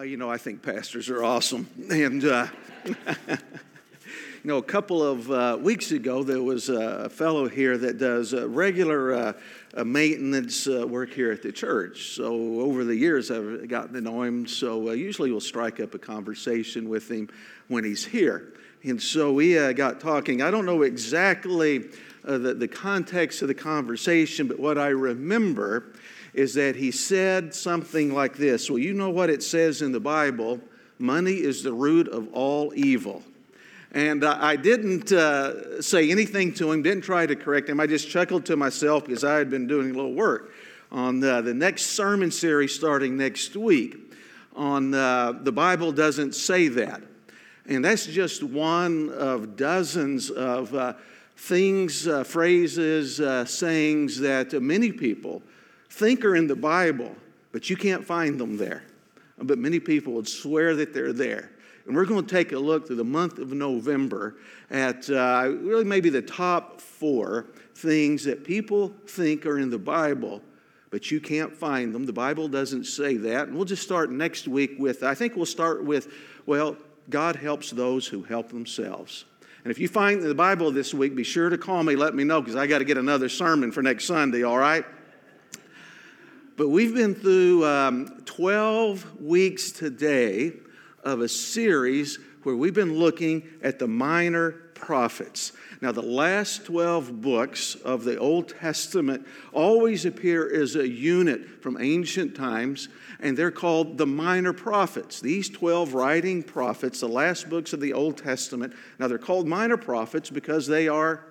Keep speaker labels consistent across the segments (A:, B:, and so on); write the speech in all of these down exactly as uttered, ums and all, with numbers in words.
A: you know, I think pastors are awesome. And, uh, you know, a couple of uh, weeks ago, there was a fellow here that does uh, regular uh, uh, maintenance uh, work here at the church. So over the years, I've gotten to know him. So uh, usually we'll strike up a conversation with him when he's here. And so we uh, got talking. I don't know exactly uh, the, the context of the conversation, but what I remember is that he said something like this. Well, you know what it says in the Bible, money is the root of all evil. And uh, I didn't uh, say anything to him, didn't try to correct him. I just chuckled to myself because I had been doing a little work on the, the next sermon series starting next week on uh, the Bible doesn't say that. And that's just one of dozens of uh, things, uh, phrases, uh, sayings that uh, many people think are in the Bible, but you can't find them there. But many people would swear that they're there. And we're going to take a look through the month of November at uh, really maybe the top four things that people think are in the Bible, but you can't find them. The Bible doesn't say that. And we'll just start next week with, I think we'll start with, well, God helps those who help themselves. And if you find the Bible this week, be sure to call me, let me know, because I got to get another sermon for next Sunday, all right? But we've been through um, twelve weeks today of a series where we've been looking at the minor prophets. Now, the last twelve books of the Old Testament always appear as a unit from ancient times, and they're called the minor prophets. These twelve writing prophets, the last books of the Old Testament, now they're called minor prophets because they are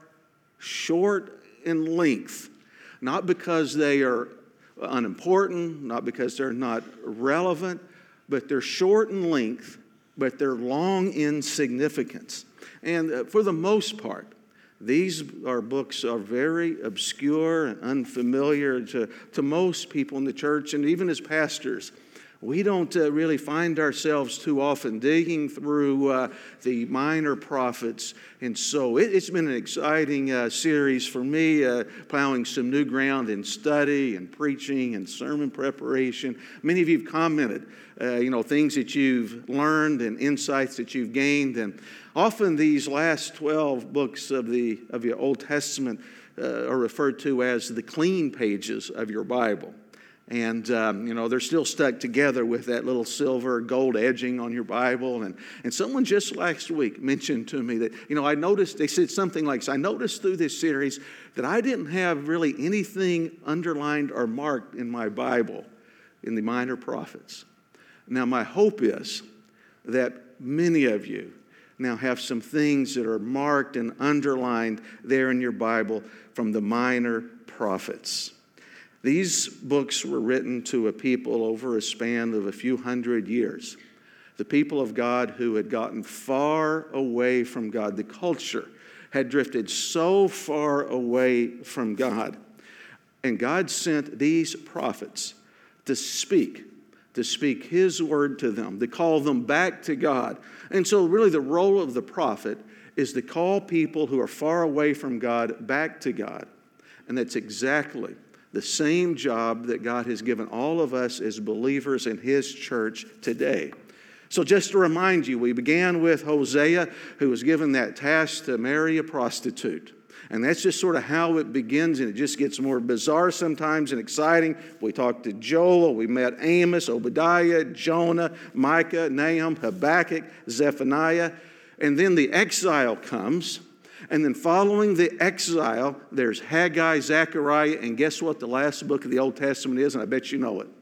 A: short in length, not because they are unimportant, not because they're not relevant, but they're short in length, but they're long in significance. And uh, for the most part, these are books are very obscure and unfamiliar to, to most people in the church, and even as pastors. We don't uh, really find ourselves too often digging through uh, the minor prophets. And so it, it's been an exciting uh, series for me, uh, plowing some new ground in study and preaching and sermon preparation. Many of you have commented, uh, you know, things that you've learned and insights that you've gained. And often these last twelve books of the of your Old Testament uh, are referred to as the clean pages of your Bible. And, um, you know, they're still stuck together with that little silver gold edging on your Bible. And, and someone just last week mentioned to me that, you know, I noticed, they said something like, I noticed through this series that I didn't have really anything underlined or marked in my Bible in the minor prophets. Now, my hope is that many of you now have some things that are marked and underlined there in your Bible from the minor prophets. These books were written to a people over a span of a few hundred years. The people of God who had gotten far away from God. The culture had drifted so far away from God. And God sent these prophets to speak, to speak His word to them, to call them back to God. And so really the role of the prophet is to call people who are far away from God back to God. And that's exactly the same job that God has given all of us as believers in His church today. So just to remind you, we began with Hosea, who was given that task to marry a prostitute. And that's just sort of how it begins, and it just gets more bizarre sometimes and exciting. We talked to Joel, we met Amos, Obadiah, Jonah, Micah, Nahum, Habakkuk, Zephaniah. And then the exile comes. And then following the exile, there's Haggai, Zechariah, and guess what the last book of the Old Testament is? And I bet you know it.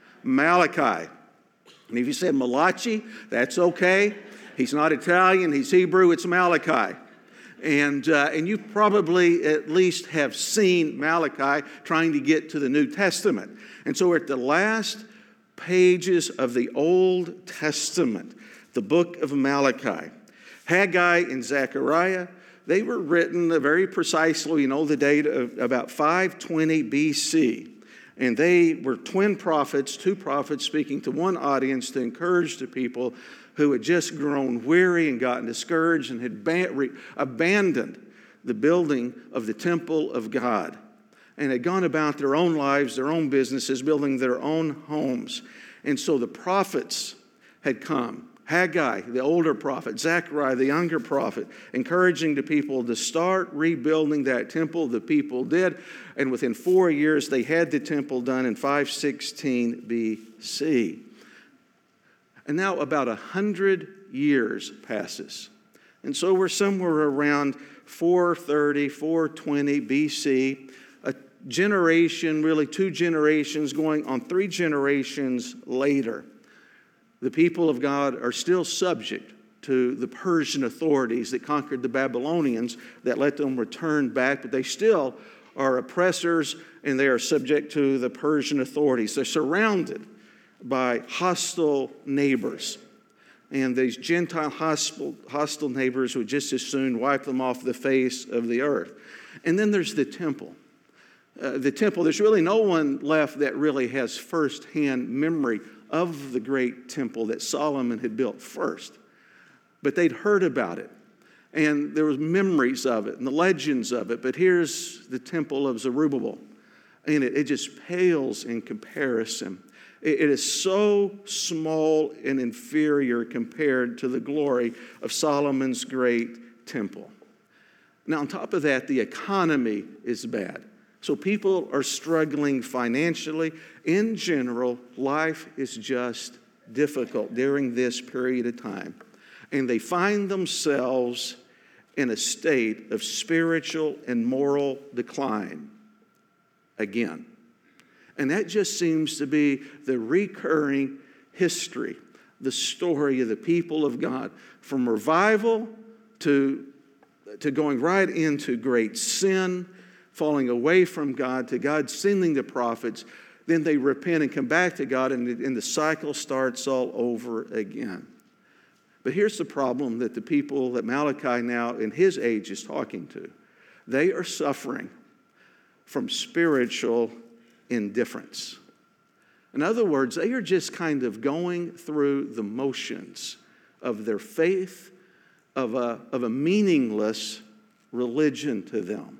A: Malachi. And if you said Malachi, that's okay. He's not Italian, he's Hebrew, it's Malachi. And, uh, and you probably at least have seen Malachi trying to get to the New Testament. And so we're at the last pages of the Old Testament, the book of Malachi. Haggai and Zechariah, they were written very precisely, you know, the date of about five twenty B C. And they were twin prophets, two prophets speaking to one audience to encourage the people who had just grown weary and gotten discouraged and had ban- re- abandoned the building of the temple of God and had gone about their own lives, their own businesses, building their own homes. And so the prophets had come. Haggai, the older prophet, Zechariah, the younger prophet, encouraging the people to start rebuilding that temple. The people did, and within four years, they had the temple done in five sixteen B C. And now about a hundred years passes. And so we're somewhere around four thirty, four twenty B C, a generation, really two generations going on three generations later. The people of God are still subject to the Persian authorities that conquered the Babylonians that let them return back, but they still are oppressors and they are subject to the Persian authorities. They're surrounded by hostile neighbors. And these Gentile hostile, hostile neighbors would just as soon wipe them off the face of the earth. And then there's the temple. Uh, the temple, there's really no one left that really has firsthand memory of the great temple that Solomon had built first. But they'd heard about it, and there was memories of it and the legends of it. But here's the temple of Zerubbabel, and it, it just pales in comparison. It, it is so small and inferior compared to the glory of Solomon's great temple. Now, on top of that, the economy is bad. So people are struggling financially. In general, life is just difficult during this period of time. And they find themselves in a state of spiritual and moral decline again. And that just seems to be the recurring history, the story of the people of God, from revival to, to going right into great sin, falling away from God, to God sending the prophets. Then they repent and come back to God, and, and the cycle starts all over again. But here's the problem that the people that Malachi now in his age is talking to. They are suffering from spiritual indifference. In other words, they are just kind of going through the motions of their faith, of a, of a meaningless religion to them.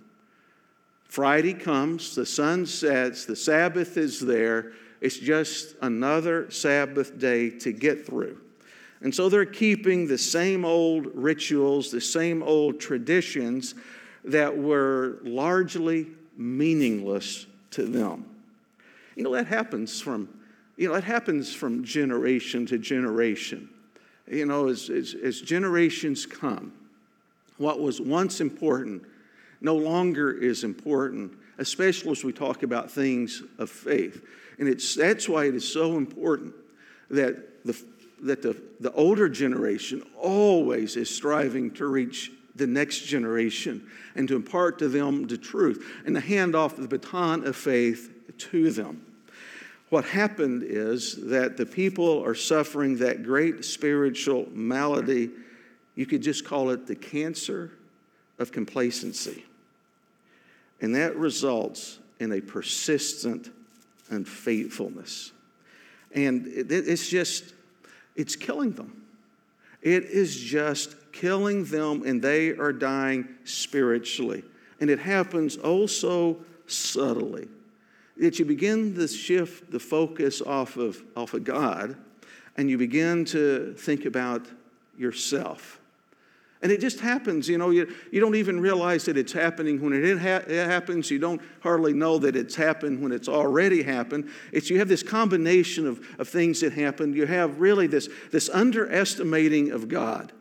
A: Friday comes, the sun sets, the Sabbath is there. It's just another Sabbath day to get through. And so they're keeping the same old rituals, the same old traditions that were largely meaningless to them. You know, that happens from, you know, that happens from generation to generation. You know, as, as, as generations come, what was once important no longer is important, especially as we talk about things of faith. And it's that's why it is so important that the that the, the older generation always is striving to reach the next generation and to impart to them the truth and to hand off the baton of faith to them. What happened is that the people are suffering that great spiritual malady. You could just call it the cancer of complacency. And that results in a persistent unfaithfulness. And it, it's just, it's killing them. It is just killing them, and they are dying spiritually. And it happens oh so subtly. That you begin to shift the focus off of, off of God, and you begin to think about yourself. And it just happens, you know, you, you don't even realize that it's happening when it, ha- it happens. You don't hardly know that it's happened when it's already happened. It's you have this combination of, of things that happen. You have really this, this underestimating of God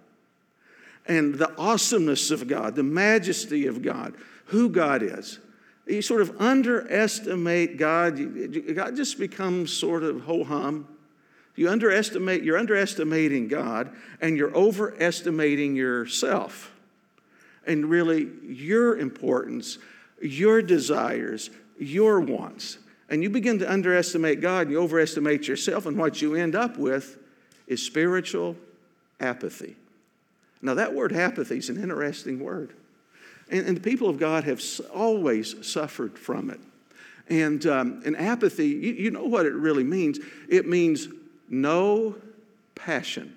A: and the awesomeness of God, the majesty of God, who God is. You sort of underestimate God. God just becomes sort of ho-hum. You underestimate, you're underestimating God, and you're overestimating yourself. And really, your importance, your desires, your wants. And you begin to underestimate God, and you overestimate yourself, and what you end up with is spiritual apathy. Now, that word apathy is an interesting word. And, and the people of God have always suffered from it. And, um, and apathy, you, you know what it really means. It means no passion.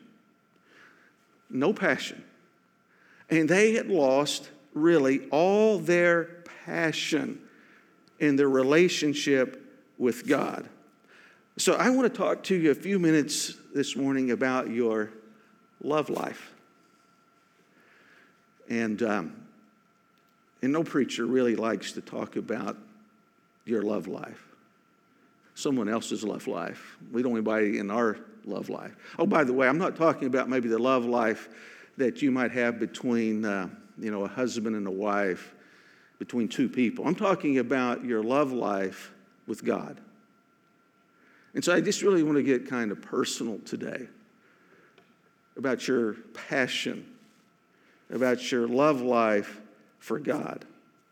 A: No passion. And they had lost really all their passion in their relationship with God. So I want to talk to you a few minutes this morning about your love life. And, um, and no preacher really likes to talk about your love life, someone else's love life. We don't want anybody in our love life. Oh, by the way, I'm not talking about maybe the love life that you might have between, uh, you know, a husband and a wife, between two people. I'm talking about your love life with God. And so I just really want to get kind of personal today about your passion, about your love life for God.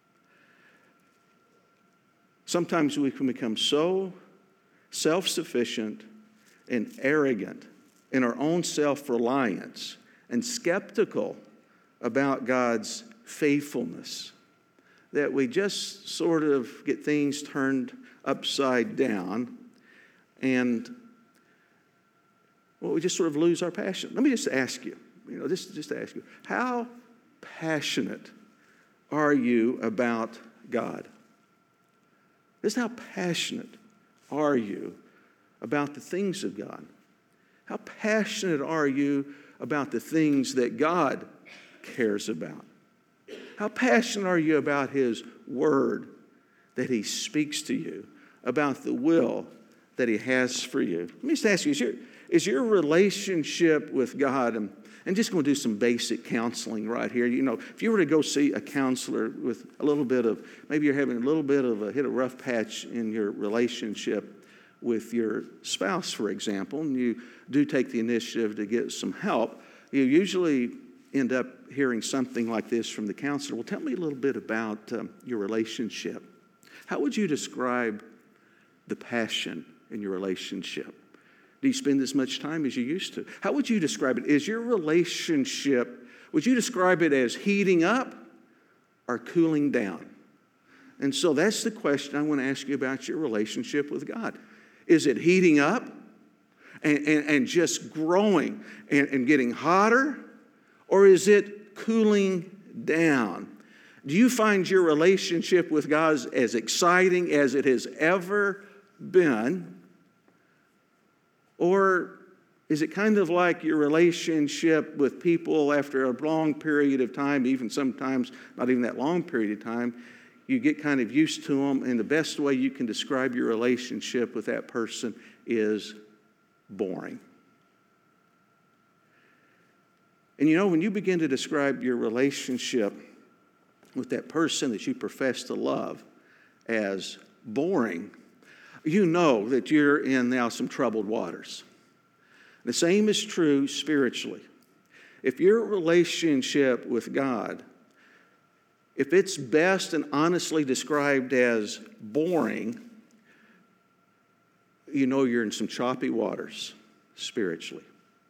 A: Sometimes we can become so self-sufficient and arrogant in our own self-reliance and skeptical about God's faithfulness that we just sort of get things turned upside down and, well, we just sort of lose our passion. Let me just ask you, you know, just, just ask you, how passionate are you about God? Just how passionate are you about the things of God? How passionate are you about the things that God cares about? How passionate are you about His Word that He speaks to you, about the will that He has for you? Let me just ask you, is your, is your relationship with God, and I'm just going to do some basic counseling right here. You know, if you were to go see a counselor with a little bit of, maybe you're having a little bit of a hit a rough patch in your relationship with your spouse, for example, and you do take the initiative to get some help, you usually end up hearing something like this from the counselor. Well, tell me a little bit about um, your relationship. How would you describe the passion in your relationship? Do you spend as much time as you used to? How would you describe it? Is your relationship, would you describe it as heating up or cooling down? And so that's the question I want to ask you about your relationship with God. Is it heating up and, and, and just growing and, and getting hotter? Or is it cooling down? Do you find your relationship with God as exciting as it has ever been? Or is it kind of like your relationship with people after a long period of time, even sometimes not even that long period of time, you get kind of used to them, and the best way you can describe your relationship with that person is boring? And you know, when you begin to describe your relationship with that person that you profess to love as boring, you know that you're in now some troubled waters. The same is true spiritually. If your relationship with God, if it's best and honestly described as boring, you know you're in some choppy waters spiritually.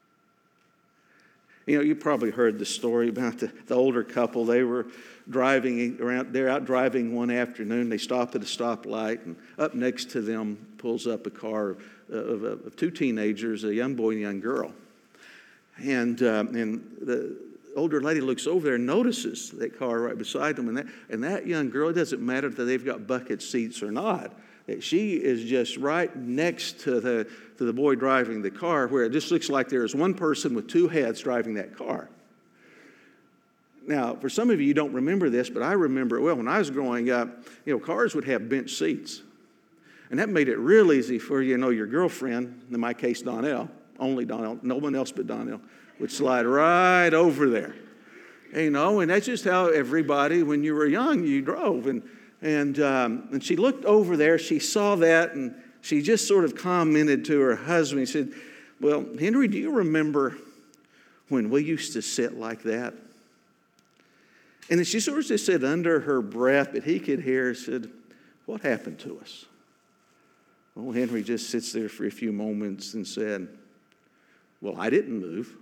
A: You know, you probably heard the story about the, the older couple. They were driving around, they're out driving one afternoon. They stop at a stoplight, and up next to them pulls up a car of, of, of two teenagers, a young boy and a young girl. And, um, and the older lady looks over there and notices that car right beside them. And that, and that young girl, it doesn't matter that they've got bucket seats or not, that she is just right next to the, to the boy driving the car, where it just looks like there is one person with two heads driving that car. Now, for some of you, you don't remember this, but I remember it well. When I was growing up, you know, cars would have bench seats. And that made it real easy for, you know, your girlfriend, in my case, Donnell, only Donnell, no one else but Donnell, would slide right over there. You know, and that's just how everybody, when you were young, you drove. And and um, and she looked over there, she saw that, and she just sort of commented to her husband. She said, well, Henry, do you remember when we used to sit like that? And then she sort of just said under her breath, but he could hear, said, what happened to us? Well, Henry just sits there for a few moments and said, well, I didn't move.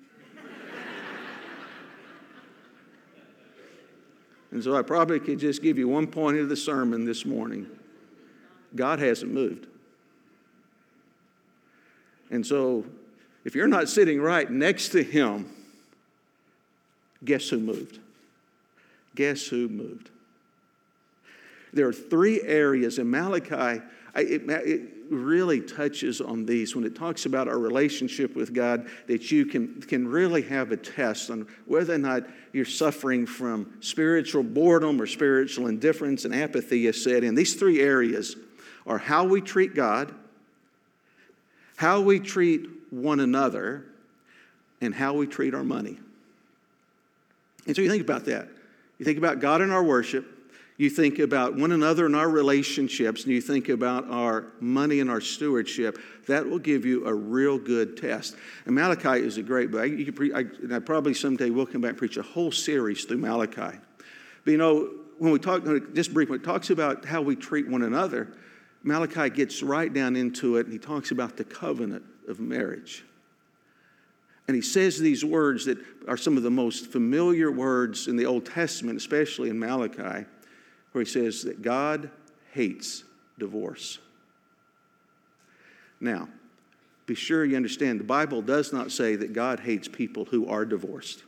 A: And so I probably could just give you one point of the sermon this morning. God hasn't moved. And so if you're not sitting right next to Him, guess who moved? Guess who moved? There are three areas in Malachi. I, it, it, really touches on these when it talks about our relationship with God, that you can, can really have a test on whether or not you're suffering from spiritual boredom or spiritual indifference and apathy has set in. These three areas are how we treat God, how we treat one another, and how we treat our money. And so you think about that. You think about God in our worship. You think about one another and our relationships, and you think about our money and our stewardship. That will give you a real good test. And Malachi is a great book. You could pre- I, and I probably someday will come back and preach a whole series through Malachi. But you know, when we talk, just briefly, it talks about how we treat one another. Malachi gets right down into it, and he talks about the covenant of marriage. And he says these words that are some of the most familiar words in the Old Testament, especially in Malachi, where he says that God hates divorce. Now, be sure you understand, the Bible does not say that God hates people who are divorced.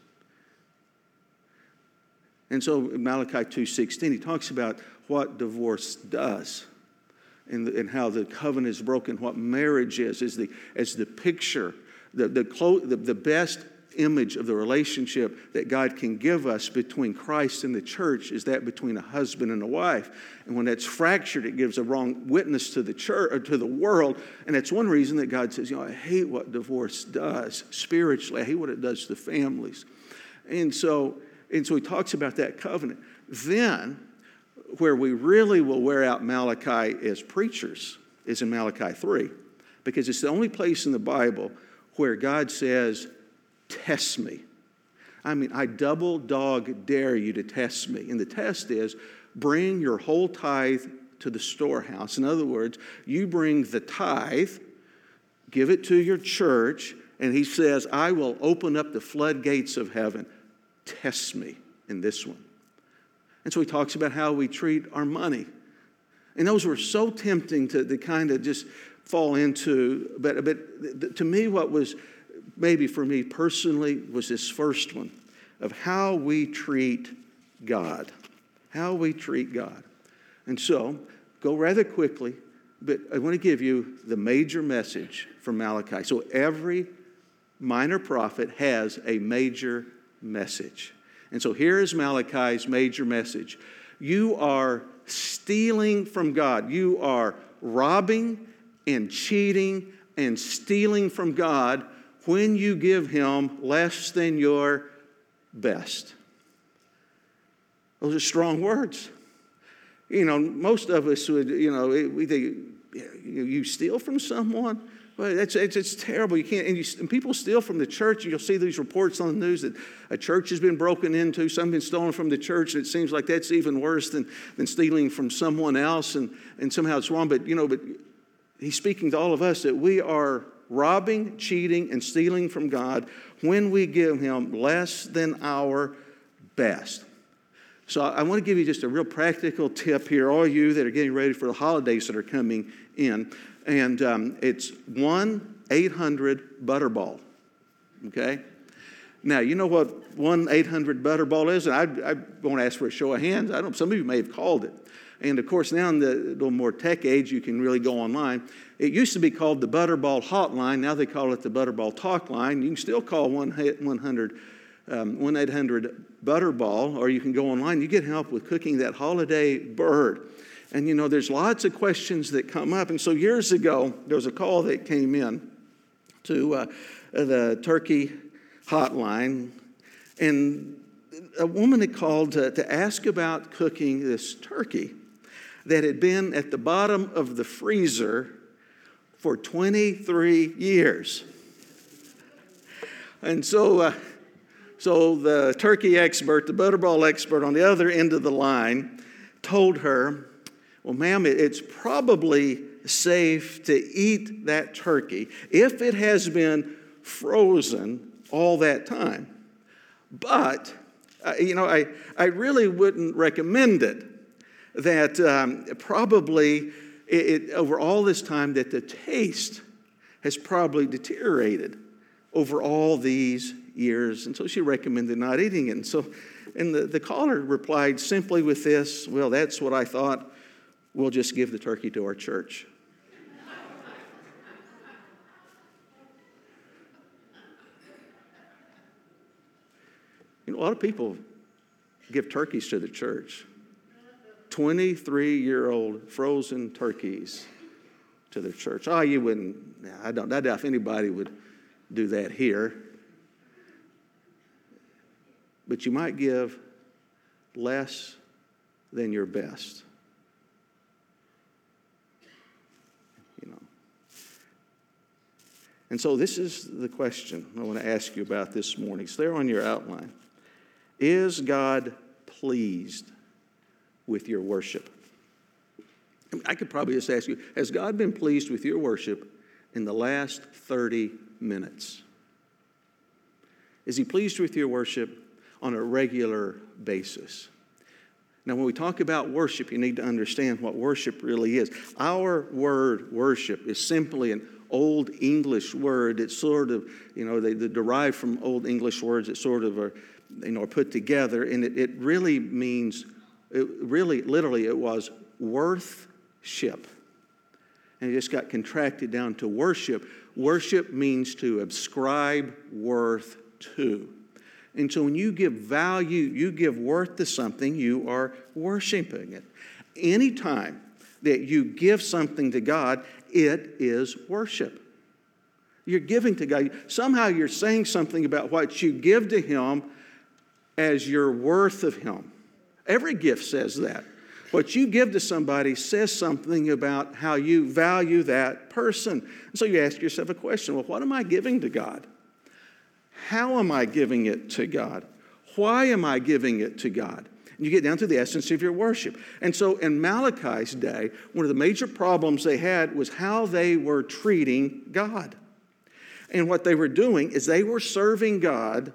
A: And so in Malachi two sixteen, he talks about what divorce does and, the, and how the covenant is broken, what marriage is, is the, as the picture, the, the, clo- the, the best image of the relationship that God can give us between Christ and the church is that between a husband and a wife. And when that's fractured, it gives a wrong witness to the church or to the world. And that's one reason that God says, you know, I hate what divorce does spiritually. I hate what it does to families. And so, and so he talks about that covenant. Then, where we really will wear out Malachi as preachers is in Malachi three, because it's the only place in the Bible where God says, test me. I mean, I double dog dare you to test me. And the test is, bring your whole tithe to the storehouse. In other words, you bring the tithe, give it to your church, and he says, I will open up the floodgates of heaven. Test me in this one. And so he talks about how we treat our money. And those were so tempting to, to kind of just fall into. But, but to me, what was maybe for me personally was this first one of how we treat God. How we treat God. And so, go rather quickly, but I want to give you the major message from Malachi. So every minor prophet has a major message. And so here is Malachi's major message. You are stealing from God. You are robbing and cheating and stealing from God when you give him less than your best. Those are strong words. You know, most of us would, you know, we think, you steal from someone? Well, that's, it's, it's terrible. You can't, and, you, and people steal from the church. You'll see these reports on the news that a church has been broken into, something been stolen from the church, and it seems like that's even worse than, than stealing from someone else, and, and somehow it's wrong. But, you know, but he's speaking to all of us that we are robbing, cheating, and stealing from God when we give him less than our best. So I want to give you just a real practical tip here, all you that are getting ready for the holidays that are coming in. And um, it's one eight hundred Butterball, okay? Now, you know what one eight hundred Butterball is? And I, I won't ask for a show of hands. I don't. Some of you may have called it. And, of course, now in the little more tech age, you can really go online. It used to be called the Butterball Hotline. Now they call it the Butterball Talk Line. You can still call one hundred, um, one eight hundred Butterball, or you can go online. You get help with cooking that holiday bird. And, you know, there's lots of questions that come up. And so years ago, there was a call that came in to uh, the turkey hotline. And a woman had called to, to ask about cooking this turkey that had been at the bottom of the freezer for twenty-three years. And so, uh, so the turkey expert, the Butterball expert on the other end of the line told her, well, ma'am, it's probably safe to eat that turkey if it has been frozen all that time. But, uh, you know, I, I really wouldn't recommend it. That um, probably, it, it, over all this time, that the taste has probably deteriorated over all these years. And so she recommended not eating it. And so, and the, the caller replied simply with this, well, that's what I thought. We'll just give the turkey to our church. You know, a lot of people give turkeys to the church. twenty-three-year-old frozen turkeys to the church. Oh, you wouldn't, I don't, I doubt if anybody would do that here. But you might give less than your best. You know. And so this is the question I want to ask you about this morning. It's there on your outline. Is God pleased with your worship? I could probably just ask you, has God been pleased with your worship in the last thirty minutes? Is he pleased with your worship on a regular basis? Now, when we talk about worship, you need to understand what worship really is. Our word worship is simply an Old English word. It's sort of, you know, they, they derive from Old English words that sort of are, you know, are put together. And it, it really means, it really, literally, it was worth-ship. And it just got contracted down to worship. Worship means to ascribe worth to. And so when you give value, you give worth to something, you are worshiping it. Anytime that you give something to God, it is worship. You're giving to God. Somehow you're saying something about what you give to Him as your worth of Him. Every gift says that. What you give to somebody says something about how you value that person. And so you ask yourself a question, well, what am I giving to God? How am I giving it to God? Why am I giving it to God? And you get down to the essence of your worship. And so in Malachi's day, one of the major problems they had was how they were treating God. And what they were doing is they were serving God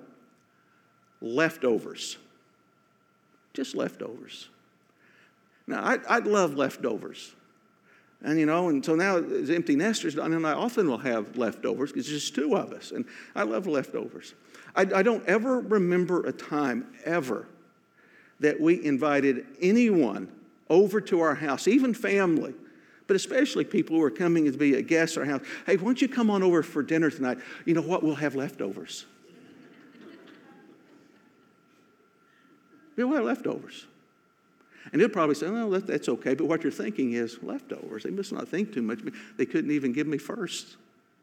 A: leftovers. Just leftovers. Now, I, I love leftovers. And, you know, and so now as empty nesters, and I often will have leftovers because there's just two of us. And I love leftovers. I, I don't ever remember a time, ever, that we invited anyone over to our house, even family, but especially people who are coming to be a guest at our house. Hey, why don't you come on over for dinner tonight? You know what? We'll have leftovers. We'll have leftovers. And he'll probably say, well, that, that's okay. But what you're thinking is leftovers. They must not think too much. They couldn't even give me first.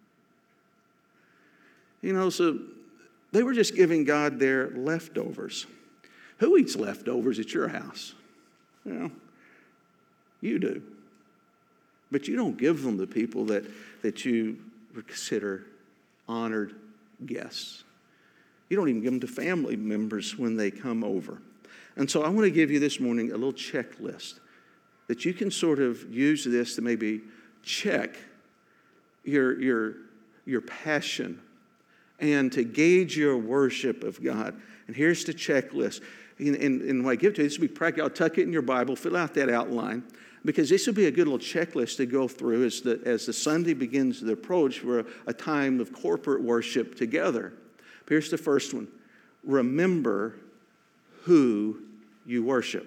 A: You know, so they were just giving God their leftovers. Who eats leftovers at your house? You know, you do. But you don't give them to people that, that you consider honored guests. You don't even give them to family members when they come over. And so I want to give you this morning a little checklist that you can sort of use this to maybe check your, your, your passion and to gauge your worship of God. And here's the checklist. And, and, and when I give it to you, this will be practical. I'll tuck it in your Bible, fill out that outline, because this will be a good little checklist to go through as the, as the Sunday begins to approach for a, a time of corporate worship together. Here's the first one. Remember who you worship.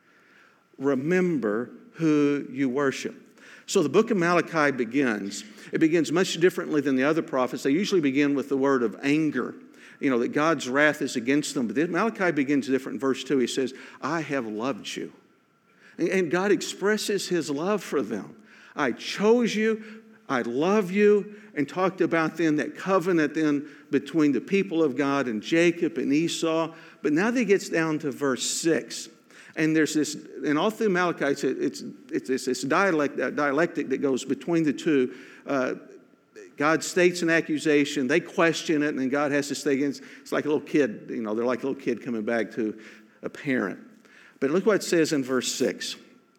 A: Remember who you worship. So the book of Malachi begins. It begins much differently than the other prophets. They usually begin with the word of anger. You know, that God's wrath is against them. But Malachi begins different in verse two. He says, I have loved you. And God expresses His love for them. I chose you. I love you. And talked about then that covenant then between the people of God and Jacob and Esau. But now that he gets down to verse six. And there's this, and all through Malachi, it's, it's, it's, it's this dialect, uh, dialectic that goes between the two. Uh, God states an accusation, they question it, and then God has to stay against. It's like a little kid, you know, they're like a little kid coming back to a parent. But look what it says in verse six.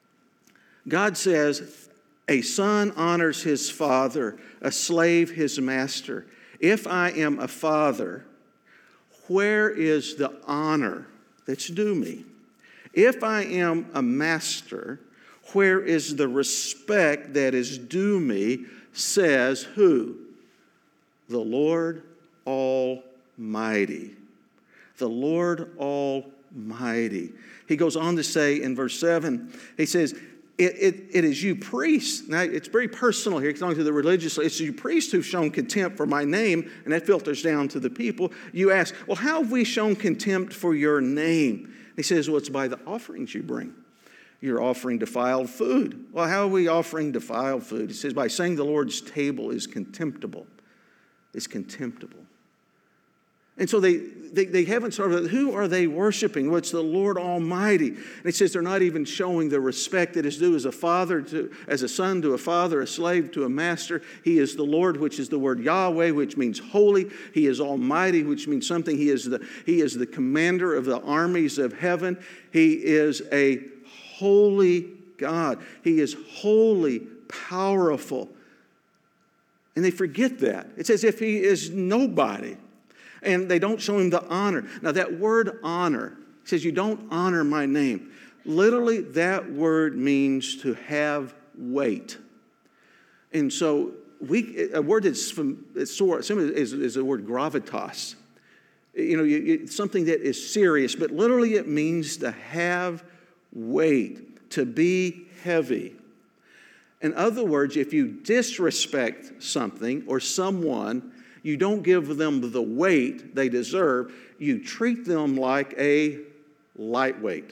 A: God says, a son honors his father, a slave his master. If I am a father, where is the honor that's due me? If I am a master, where is the respect that is due me, says who? The Lord Almighty. The Lord Almighty. He goes on to say in verse seven, he says, It, it, it is you priests. Now, it's very personal here, belonging to the religious. It's you priests who've shown contempt for my name, and that filters down to the people. You ask, well, how have we shown contempt for your name? He says, well, it's by the offerings you bring. You're offering defiled food. Well, how are we offering defiled food? He says, by saying the Lord's table is contemptible. It's contemptible. And so they, they, they haven't sort of, who are they worshiping? Well, it's the Lord Almighty. And it says they're not even showing the respect that is due as a father to, as a son to a father, a slave to a master. He is the Lord, which is the word Yahweh, which means holy. He is Almighty, which means something. He is the, he is the commander of the armies of heaven. He is a holy God. He is holy, powerful. And they forget that. It's as if he is nobody. And they don't show him the honor. Now that word honor says you don't honor my name. Literally, that word means to have weight. And so we a word that's from it's sort is, is the word gravitas. You know, you, you, something that is serious, but literally it means to have weight, to be heavy. In other words, if you disrespect something or someone, you don't give them the weight they deserve. You treat them like a lightweight.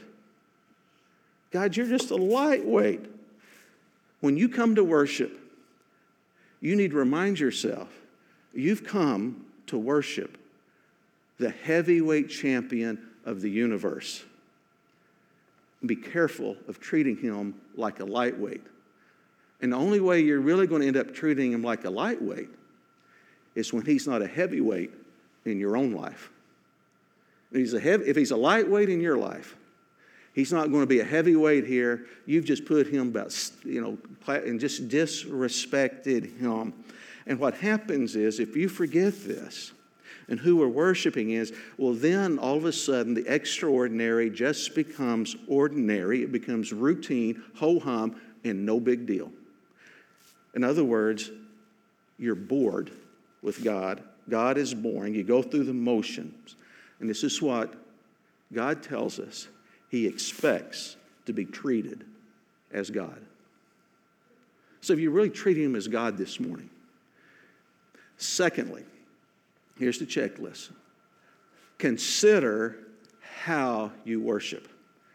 A: God, you're just a lightweight. When you come to worship, you need to remind yourself, you've come to worship the heavyweight champion of the universe. Be careful of treating him like a lightweight. And the only way you're really going to end up treating him like a lightweight is when he's not a heavyweight in your own life. If he's a, heavy, if he's a lightweight in your life, he's not going to be a heavyweight here. You've just put him about, you know, and just disrespected him. And what happens is, if you forget this, and who we're worshiping is, well, then all of a sudden the extraordinary just becomes ordinary. It becomes routine, ho-hum, and no big deal. In other words, you're bored with God. God is boring. You go through the motions. And this is what God tells us. He expects to be treated as God. So if you're really treating him as God this morning. Secondly, here's the checklist. Consider how you worship.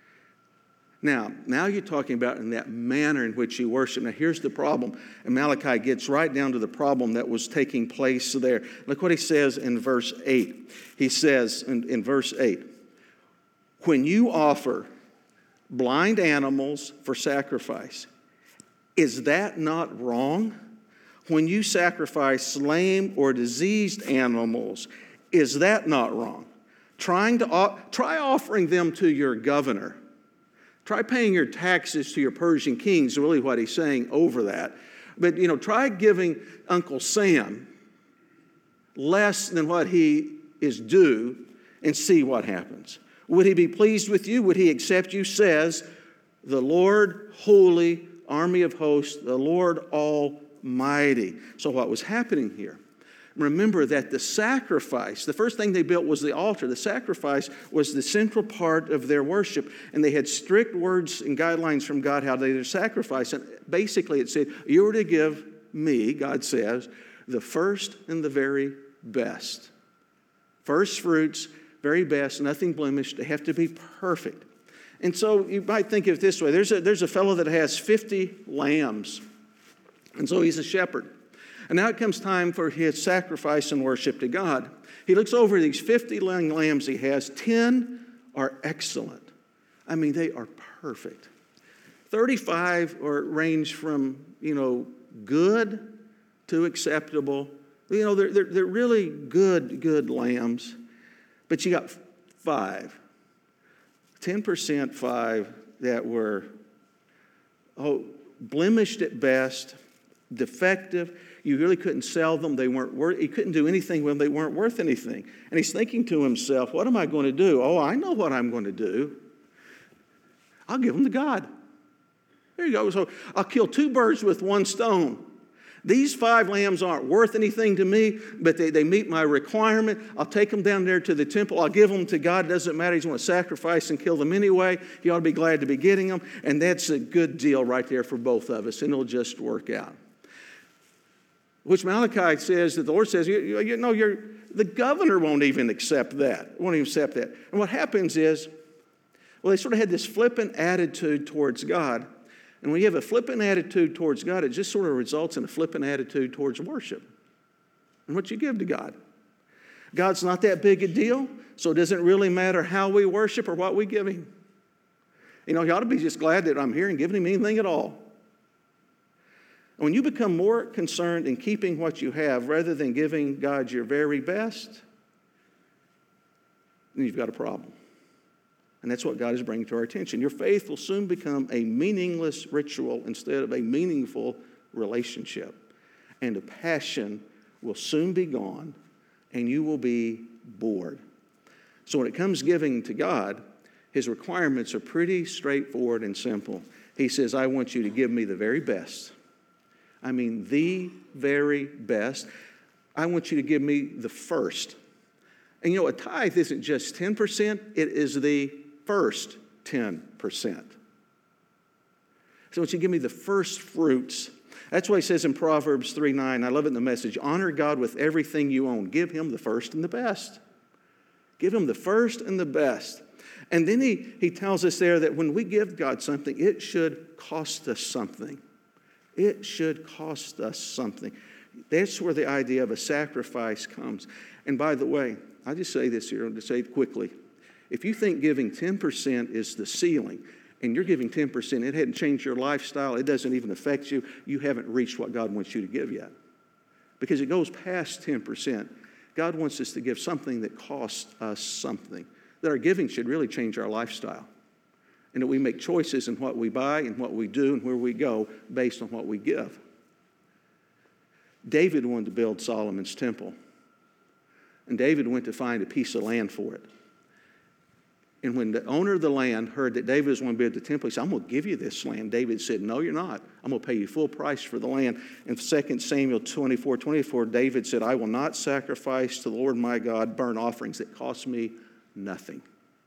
A: Now, now you're talking about in that manner in which you worship. Now, here's the problem. And Malachi gets right down to the problem that was taking place there. Look what he says in verse eight. He says in, in verse eight, when you offer blind animals for sacrifice, is that not wrong? When you sacrifice lame or diseased animals, is that not wrong? Trying to try offering them to your governor. Try paying your taxes to your Persian king is really what he's saying over that. But, you know, try giving Uncle Sam less than what he is due and see what happens. Would he be pleased with you? Would he accept you? Says the Lord, holy army of hosts, the Lord Almighty. So what was happening here? Remember that the sacrifice, the first thing they built was the altar. The sacrifice was the central part of their worship. And they had strict words and guidelines from God how they would sacrifice. And basically it said, you were to give me, God says, the first and the very best. First fruits, very best, nothing blemished. They have to be perfect. And so you might think of it this way. There's a, there's a fellow that has fifty lambs. And so he's a shepherd. And now it comes time for his sacrifice and worship to God. He looks over these fifty lambs he has. ten are excellent. I mean, they are perfect. thirty-five are range from, you know, good to acceptable. You know, they're, they're, they're really good, good lambs. But you got five. ten percent five that were oh, blemished at best, defective. You really couldn't sell them. They weren't worth, you couldn't do anything with them. They weren't worth anything. And he's thinking to himself, what am I going to do? Oh, I know what I'm going to do. I'll give them to God. There you go. So I'll kill two birds with one stone. These five lambs aren't worth anything to me, but they, they meet my requirement. I'll take them down there to the temple. I'll give them to God. It doesn't matter. He's going to sacrifice and kill them anyway. He ought to be glad to be getting them. And that's a good deal right there for both of us, and it'll just work out. Which Malachi says that the Lord says, you, you, you know, you're, the governor won't even accept that. Won't even accept that. And what happens is, well, they sort of had this flippant attitude towards God. And when you have a flippant attitude towards God, it just sort of results in a flippant attitude towards worship and what you give to God. God's not that big a deal, so it doesn't really matter how we worship or what we give Him. You know, you ought to be just glad that I'm here and giving Him anything at all. And when you become more concerned in keeping what you have rather than giving God your very best, then you've got a problem. And that's what God is bringing to our attention. Your faith will soon become a meaningless ritual instead of a meaningful relationship. And the passion will soon be gone, and you will be bored. So when it comes giving to God, His requirements are pretty straightforward and simple. He says, I want you to give me the very best. I mean, the very best. I want you to give me the first. And you know, a tithe isn't just ten percent, it is the first ten percent. So I want you to give me the first fruits. That's why he says in Proverbs three nine, I love it in the Message, honor God with everything you own. Give Him the first and the best. Give Him the first and the best. And then he, he tells us there that when we give God something, it should cost us something. It should cost us something. That's where the idea of a sacrifice comes. And by the way, I'll just say this here, to say it quickly. If you think giving ten percent is the ceiling, and you're giving ten percent, it hadn't changed your lifestyle, it doesn't even affect you, you haven't reached what God wants you to give yet. Because it goes past ten percent. God wants us to give something that costs us something. That our giving should really change our lifestyle. And that we make choices in what we buy and what we do and where we go based on what we give. David wanted to build Solomon's temple. And David went to find a piece of land for it. And when the owner of the land heard that David was going to build the temple, he said, I'm going to give you this land. David said, no, you're not. I'm going to pay you full price for the land. In Second Samuel twenty-four twenty-four, David said, I will not sacrifice to the Lord my God burnt offerings that cost me nothing.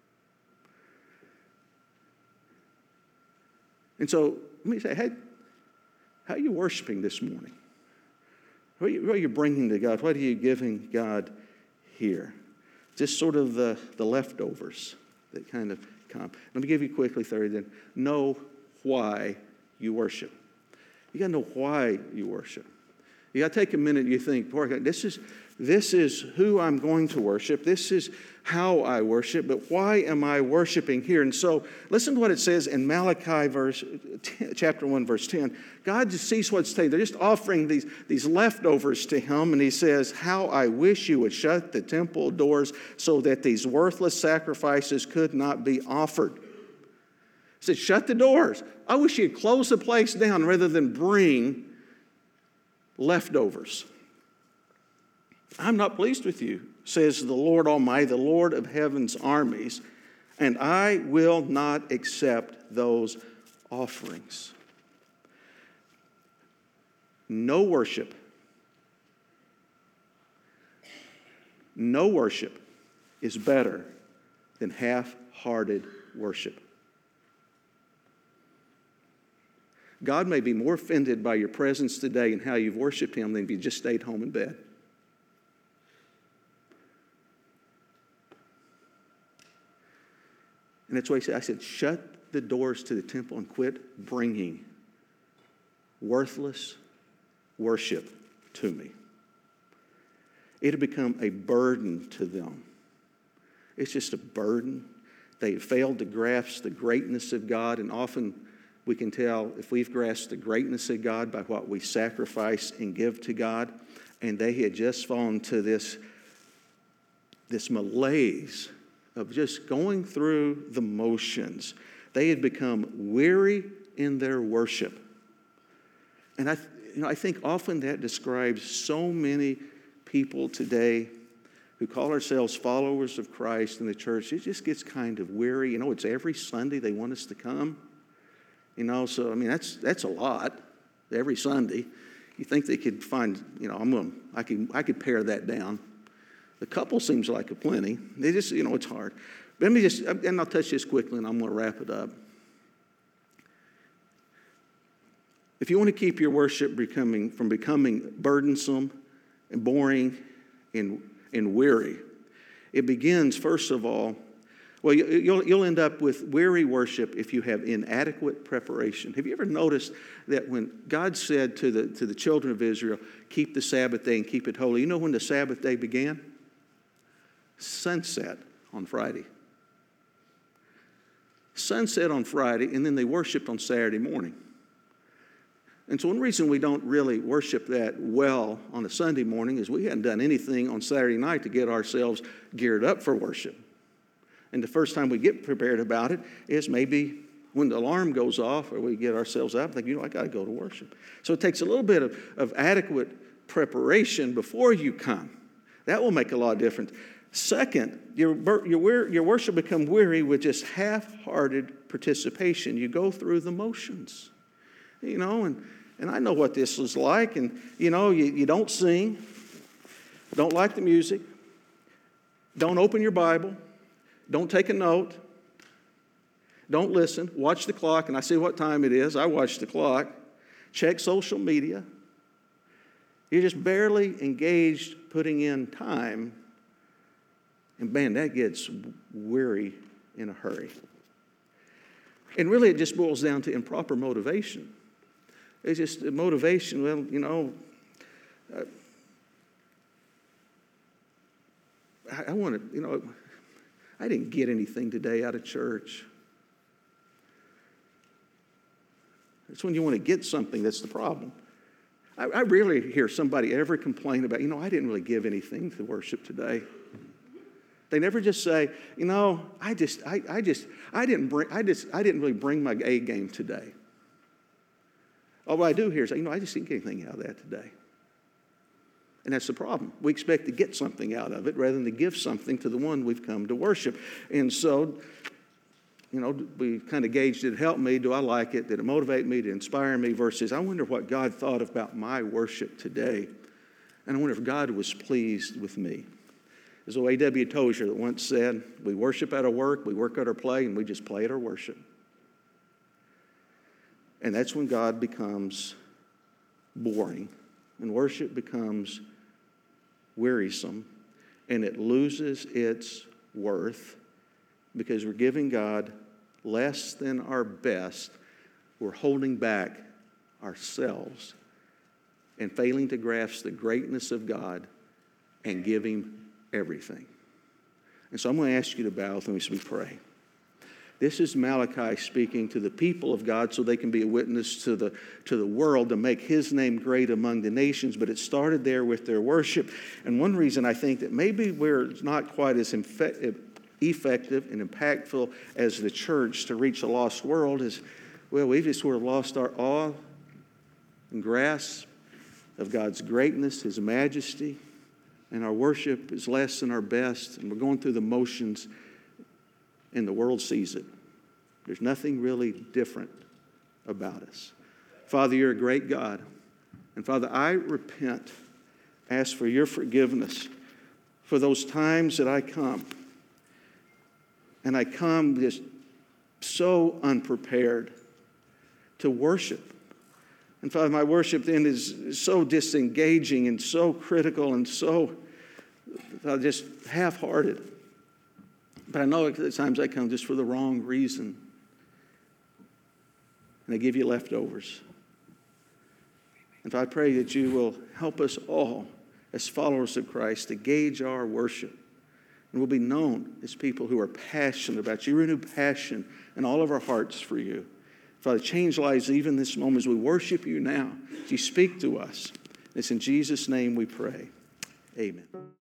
A: And so, let me say, hey, how are you worshiping this morning? What are you, what are you bringing to God? What are you giving God here? Just sort of the, the leftovers that kind of come. Let me give you quickly, thirty then. Know why you worship. You got to know why you worship. You got to take a minute and you think, boy, this is, this is who I'm going to worship. This is how I worship, but why am I worshiping here? And so listen to what it says in Malachi verse, chapter one, verse ten. God just sees what's taken. They're just offering these, these leftovers to Him, and He says, how I wish you would shut the temple doors so that these worthless sacrifices could not be offered. He said, shut the doors. I wish you'd close the place down rather than bring leftovers. I'm not pleased with you, says the Lord Almighty, the Lord of heaven's armies, and I will not accept those offerings. No worship, no worship is better than half-hearted worship. God may be more offended by your presence today and how you've worshiped Him than if you just stayed home in bed. And that's why he said, I said, shut the doors to the temple and quit bringing worthless worship to me. It'll become a burden to them. It's just a burden. They failed to grasp the greatness of God, and often we can tell if we've grasped the greatness of God by what we sacrifice and give to God, and they had just fallen to this, this malaise of just going through the motions. They had become weary in their worship. And I, you know, I think often that describes so many people today who call ourselves followers of Christ in the church. It just gets kind of weary. You know, it's every Sunday they want us to come. You know, so, I mean, that's that's a lot every Sunday. You think they could find, you know, I'm going to, I could, I could pare that down. The couple seems like a plenty. They just, you know, it's hard. But let me just, and I'll touch this quickly and I'm going to wrap it up. If you want to keep your worship becoming, from becoming burdensome and boring and, and weary, it begins, first of all, well, you'll, you'll end up with weary worship if you have inadequate preparation. Have you ever noticed that when God said to the, to the children of Israel, keep the Sabbath day and keep it holy, you know when the Sabbath day began? Sunset on Friday. Sunset on Friday, and then they worshiped on Saturday morning. And so one reason we don't really worship that well on a Sunday morning is we hadn't done anything on Saturday night to get ourselves geared up for worship. And the first time we get prepared about it is maybe when the alarm goes off or we get ourselves up, like, you know, I got to go to worship. So it takes a little bit of, of adequate preparation before you come. That will make a lot of difference. Second, your, your, your worship become weary with just half-hearted participation. You go through the motions, you know, and, and I know what this is like. And, you know, you, you don't sing, don't like the music, don't open your Bible, don't take a note, don't listen, watch the clock, and I see what time it is. I watch the clock, check social media. You're just barely engaged putting in time. And man, that gets weary in a hurry. And really it just boils down to improper motivation. It's just motivation, well, you know, uh, I, I want to, you know, I didn't get anything today out of church. It's when you want to get something that's the problem. I, I rarely hear somebody ever complain about, you know, I didn't really give anything to worship today. They never just say, you know, I just, I, I just, I didn't bring, I just, I didn't really bring my A game today. All I do here is, you know, I just didn't get anything out of that today. And that's the problem. We expect to get something out of it rather than to give something to the one we've come to worship. And so, you know, we kind of gauge, did it help me? Do I like it? Did it motivate me? Did it inspire me? Versus, I wonder what God thought about my worship today. And I wonder if God was pleased with me. There's a A W Tozier that once said, we worship at our work, we work at our play, and we just play at our worship. And that's when God becomes boring, and worship becomes wearisome, and it loses its worth because we're giving God less than our best. We're holding back ourselves and failing to grasp the greatness of God and give Him everything. And so I'm going to ask you to bow with me as we pray. This is Malachi speaking to the people of God so they can be a witness to the, to the world to make His name great among the nations. But it started there with their worship. And one reason I think that maybe we're not quite as effective and impactful as the church to reach a lost world is, well, we've just sort of lost our awe and grasp of God's greatness, His majesty. And our worship is less than our best, and we're going through the motions, and the world sees it. There's nothing really different about us. Father, you're a great God. And Father, I repent, ask for your forgiveness for those times that I come. And I come just so unprepared to worship. And Father, my worship then is so disengaging and so critical and so uh, just half-hearted. But I know at times I come just for the wrong reason. And I give you leftovers. And so I pray that you will help us all as followers of Christ to gauge our worship. And we'll be known as people who are passionate about you. Renew passion in all of our hearts for you. Father, change lives even this moment as we worship you now. As you speak to us. It's in Jesus' name we pray. Amen.